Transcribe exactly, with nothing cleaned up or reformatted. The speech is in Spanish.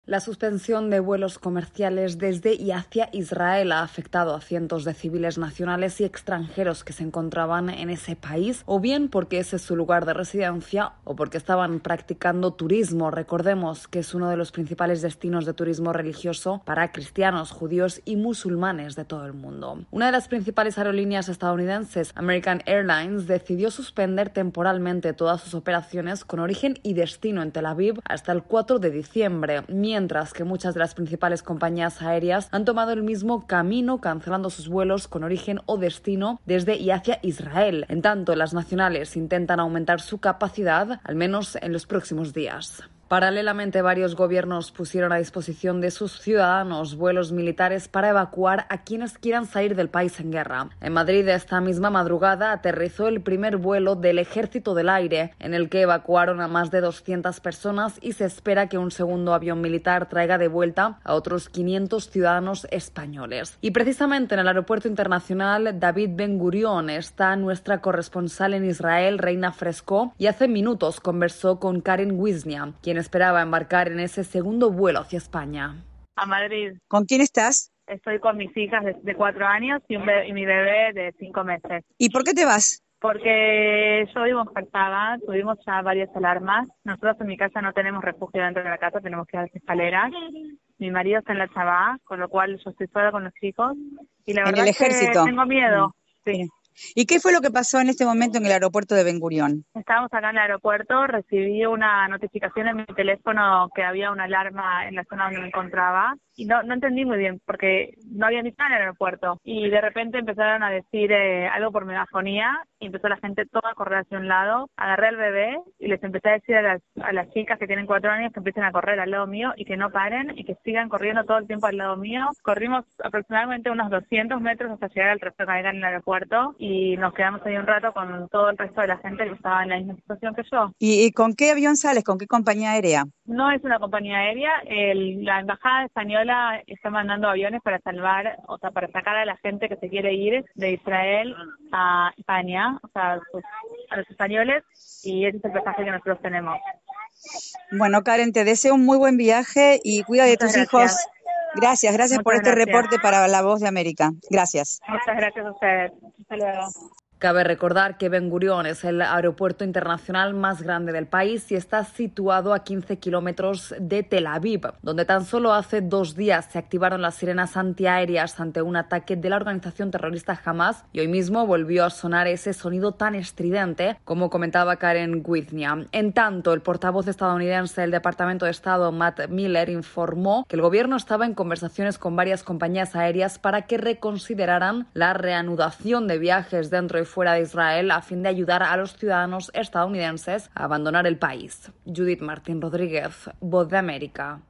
La suspensión de vuelos comerciales desde y hacia Israel ha afectado a cientos de civiles nacionales y extranjeros que se encontraban en ese país, o bien porque ese es su lugar de residencia o porque estaban practicando turismo. Recordemos que es uno de los principales destinos de turismo religioso para cristianos, judíos y musulmanes de todo el mundo. Una de las principales aerolíneas estadounidenses, American Airlines, decidió suspender temporalmente todas sus operaciones con origen y destino en Tel Aviv hasta el cuatro de diciembre, mientras mientras que muchas de las principales compañías aéreas han tomado el mismo camino, cancelando sus vuelos con origen o destino desde y hacia Israel. En tanto, las nacionales intentan aumentar su capacidad, al menos en los próximos días. Paralelamente, varios gobiernos pusieron a disposición de sus ciudadanos vuelos militares para evacuar a quienes quieran salir del país en guerra. En Madrid, esta misma madrugada, aterrizó el primer vuelo del Ejército del Aire, en el que evacuaron a más de doscientas personas, y se espera que un segundo avión militar traiga de vuelta a otros quinientos ciudadanos españoles. Y precisamente en el Aeropuerto Internacional David Ben Gurión está nuestra corresponsal en Israel, Reina Fresco, y hace minutos conversó con Karen Wisnia, quien esperaba embarcar en ese segundo vuelo hacia España. A Madrid. ¿Con quién estás? Estoy con mis hijas de, de cuatro años y, un bebé, y mi bebé de cinco meses. ¿Y por qué te vas? Porque yo vivo en Jartaba, tuvimos ya varias alarmas. Nosotros en mi casa no tenemos refugio dentro de la casa, tenemos que ir a las escaleras. Mi marido está en la Chabá, con lo cual yo estoy sola con los chicos. Y la ¿En verdad el ejército? Es que tengo miedo. Sí. Sí. ¿Y qué fue lo que pasó en este momento en el aeropuerto de Ben Gurión? Estábamos acá en el aeropuerto, recibí una notificación en mi teléfono que había una alarma en la zona donde me encontraba y no no entendí muy bien porque no había ni nada en el aeropuerto y de repente empezaron a decir eh, algo por megafonía y empezó la gente toda a correr hacia un lado. Agarré al bebé y les empecé a decir a las, a las chicas que tienen cuatro años que empiecen a correr al lado mío y que no paren y que sigan corriendo todo el tiempo al lado mío. Corrimos aproximadamente unos doscientos metros hasta llegar al resto de en el aeropuerto y nos quedamos ahí un rato con todo el resto de la gente que estaba en la misma situación que yo. ¿Y, y con qué avión sales? ¿Con qué compañía aérea? No es una compañía aérea. El, la embajada española está mandando aviones para salvar, o sea, para sacar a la gente que se quiere ir de Israel a España, o sea, pues, a los españoles, y ese es el pasaje que nosotros tenemos. Bueno, Karen, te deseo un muy buen viaje y cuida de Muchas tus gracias. hijos. Gracias, gracias Muchas por este gracias. reporte para La Voz de América. Gracias. Muchas gracias a ustedes. Hasta luego. Cabe recordar que Ben Gurión es el aeropuerto internacional más grande del país y está situado a quince kilómetros de Tel Aviv, donde tan solo hace dos días se activaron las sirenas antiaéreas ante un ataque de la organización terrorista Hamas, y hoy mismo volvió a sonar ese sonido tan estridente, como comentaba Karen Wisnia. En tanto, el portavoz estadounidense del Departamento de Estado, Matt Miller, informó que el gobierno estaba en conversaciones con varias compañías aéreas para que reconsideraran la reanudación de viajes dentro y fuera de Israel a fin de ayudar a los ciudadanos estadounidenses a abandonar el país. Judith Martín Rodríguez, Voz de América.